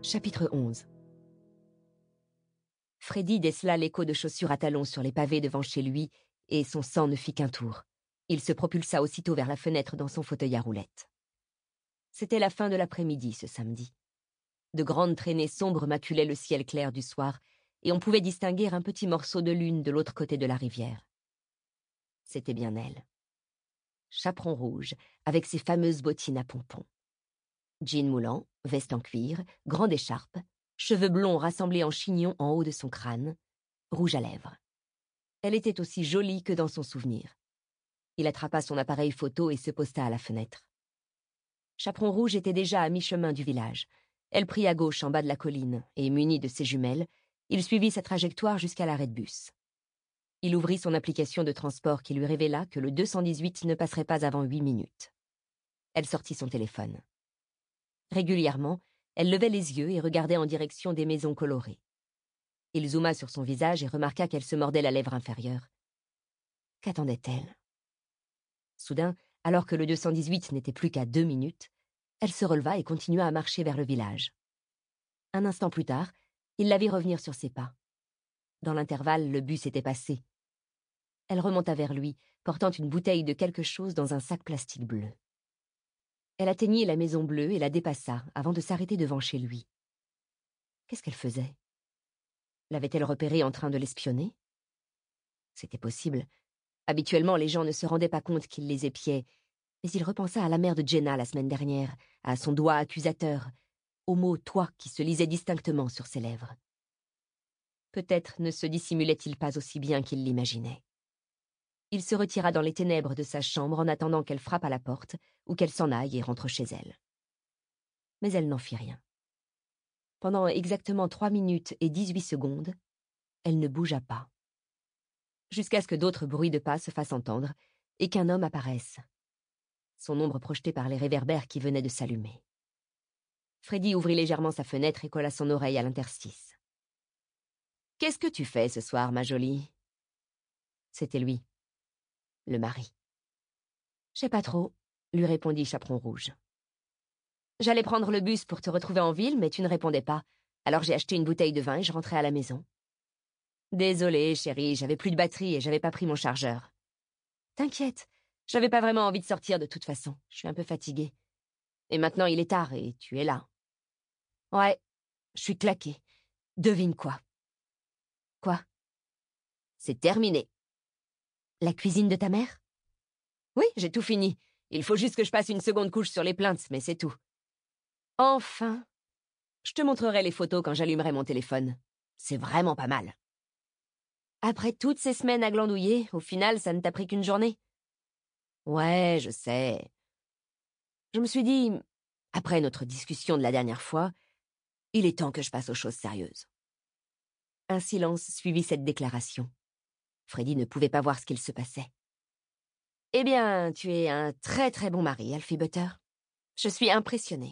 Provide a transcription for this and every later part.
Chapitre 11. Freddy décela l'écho de chaussures à talons sur les pavés devant chez lui, et son sang ne fit qu'un tour. Il se propulsa aussitôt vers la fenêtre dans son fauteuil à roulettes. C'était la fin de l'après-midi, ce samedi. De grandes traînées sombres maculaient le ciel clair du soir, et on pouvait distinguer un petit morceau de lune de l'autre côté de la rivière. C'était bien elle. Chaperon rouge, avec ses fameuses bottines à pompons. Jean moulant, veste en cuir, grande écharpe, cheveux blonds rassemblés en chignon en haut de son crâne, rouge à lèvres. Elle était aussi jolie que dans son souvenir. Il attrapa son appareil photo et se posta à la fenêtre. Chaperon rouge était déjà à mi-chemin du village. Elle prit à gauche en bas de la colline, et muni de ses jumelles, il suivit sa trajectoire jusqu'à l'arrêt de bus. Il ouvrit son application de transport qui lui révéla que le 218 ne passerait pas avant 8 minutes. Elle sortit son téléphone. Régulièrement, elle levait les yeux et regardait en direction des maisons colorées. Il zooma sur son visage et remarqua qu'elle se mordait la lèvre inférieure. Qu'attendait-elle? Soudain, alors que le 218 n'était plus qu'à 2 minutes, elle se releva et continua à marcher vers le village. Un instant plus tard, il la vit revenir sur ses pas. Dans l'intervalle, le bus était passé. Elle remonta vers lui, portant une bouteille de quelque chose dans un sac plastique bleu. Elle atteignit la maison bleue et la dépassa avant de s'arrêter devant chez lui. Qu'est-ce qu'elle faisait? L'avait-elle repéré en train de l'espionner? C'était possible. Habituellement, les gens ne se rendaient pas compte qu'il les épiait, mais il repensa à la mère de Jenna la semaine dernière, à son doigt accusateur, au mot « toi » qui se lisait distinctement sur ses lèvres. Peut-être ne se dissimulait-il pas aussi bien qu'il l'imaginait. Il se retira dans les ténèbres de sa chambre en attendant qu'elle frappe à la porte ou qu'elle s'en aille et rentre chez elle. Mais elle n'en fit rien. Pendant exactement 3 minutes et 18 secondes, elle ne bougea pas. Jusqu'à ce que d'autres bruits de pas se fassent entendre et qu'un homme apparaisse. Son ombre projetée par les réverbères qui venaient de s'allumer. Freddy ouvrit légèrement sa fenêtre et colla son oreille à l'interstice. « Qu'est-ce que tu fais ce soir, ma jolie ?» C'était lui, le mari. « Je sais pas trop, » lui répondit Chaperon rouge. « J'allais prendre le bus pour te retrouver en ville, mais tu ne répondais pas. Alors j'ai acheté une bouteille de vin et je rentrais à la maison. » « Désolée, chérie, j'avais plus de batterie et j'avais pas pris mon chargeur. »« T'inquiète, j'avais pas vraiment envie de sortir de toute façon. Je suis un peu fatiguée. Et maintenant il est tard et tu es là. »« Ouais, je suis claquée. Devine quoi. »« Quoi ? » ?»« C'est terminé. »« La cuisine de ta mère ? » ?»« Oui, j'ai tout fini. Il faut juste que je passe une seconde couche sur les plaintes, mais c'est tout. »« Enfin. Je te montrerai les photos quand j'allumerai mon téléphone. C'est vraiment pas mal. » Après toutes ces semaines à glandouiller, au final, ça ne t'a pris qu'une journée. Ouais, je sais. Je me suis dit, après notre discussion de la dernière fois, il est temps que je passe aux choses sérieuses. Un silence suivit cette déclaration. Freddy ne pouvait pas voir ce qu'il se passait. Eh bien, tu es un très très bon mari, Alfie Butter. Je suis impressionnée.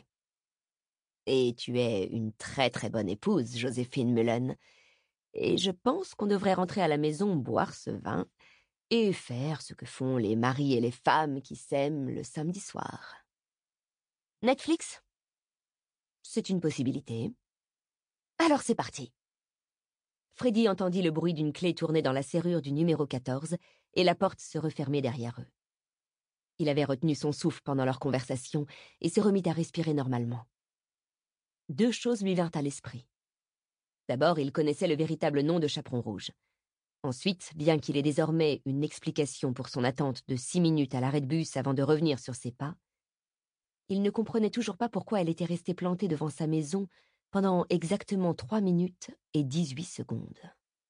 Et tu es une très très bonne épouse, Joséphine Mullen. Et je pense qu'on devrait rentrer à la maison boire ce vin et faire ce que font les maris et les femmes qui s'aiment le samedi soir. Netflix ? C'est une possibilité. Alors c'est parti. Freddy entendit le bruit d'une clé tourner dans la serrure du numéro 14 et la porte se refermer derrière eux. Il avait retenu son souffle pendant leur conversation et se remit à respirer normalement. 2 choses lui vinrent à l'esprit. D'abord, il connaissait le véritable nom de Chaperon rouge. Ensuite, bien qu'il ait désormais une explication pour son attente de 6 minutes à l'arrêt de bus avant de revenir sur ses pas, il ne comprenait toujours pas pourquoi elle était restée plantée devant sa maison pendant exactement 3 minutes et 18 secondes.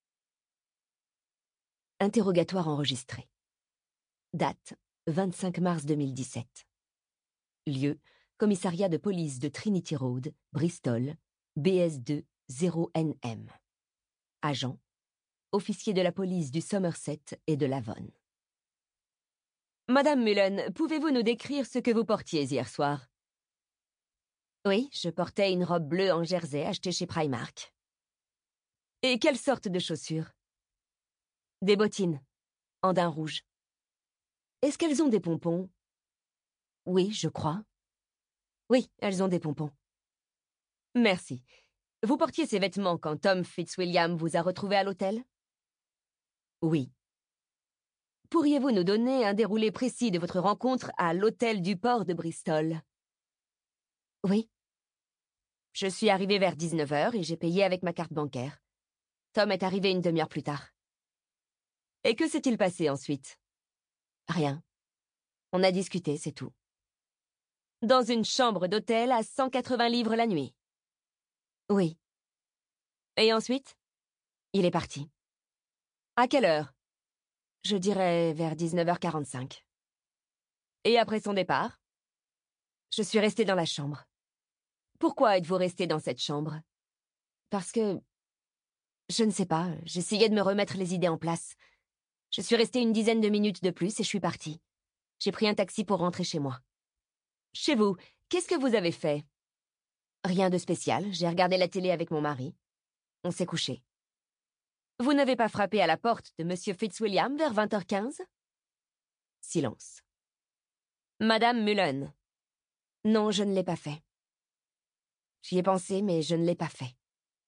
Interrogatoire enregistré. Date, 25 mars 2017. Lieu, commissariat de police de Trinity Road, Bristol, BS2 0NM. Agent, officier de la police du Somerset et de l'Avon. Madame Mullen, pouvez-vous nous décrire ce que vous portiez hier soir? Oui, je portais une robe bleue en jersey achetée chez Primark. Et quelle sorte de chaussures? Des bottines, en daim rouge. Est-ce qu'elles ont des pompons? Oui, je crois. Oui, elles ont des pompons. Merci. Vous portiez ces vêtements quand Tom Fitzwilliam vous a retrouvé à l'hôtel? Oui. Pourriez-vous nous donner un déroulé précis de votre rencontre à l'hôtel du port de Bristol? Oui. Je suis arrivée vers 19h et j'ai payé avec ma carte bancaire. Tom est arrivé une demi-heure plus tard. Et que s'est-il passé ensuite? Rien. On a discuté, c'est tout. Dans une chambre d'hôtel à 180 livres la nuit? Oui. Et ensuite? Il est parti. À quelle heure? Je dirais vers 19h45. Et après son départ? Je suis restée dans la chambre. Pourquoi êtes-vous restée dans cette chambre? Parce que... Je ne sais pas, j'essayais de me remettre les idées en place. Je suis restée une dizaine de minutes de plus et je suis partie. J'ai pris un taxi pour rentrer chez moi. Chez vous, qu'est-ce que vous avez fait? Rien de spécial, j'ai regardé la télé avec mon mari. On s'est couché. Vous n'avez pas frappé à la porte de Monsieur Fitzwilliam vers 20h15? Silence. Madame Mullen. Non, je ne l'ai pas fait. J'y ai pensé, mais je ne l'ai pas fait.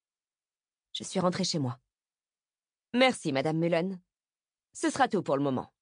Je suis rentrée chez moi. Merci, Madame Mullen. Ce sera tout pour le moment.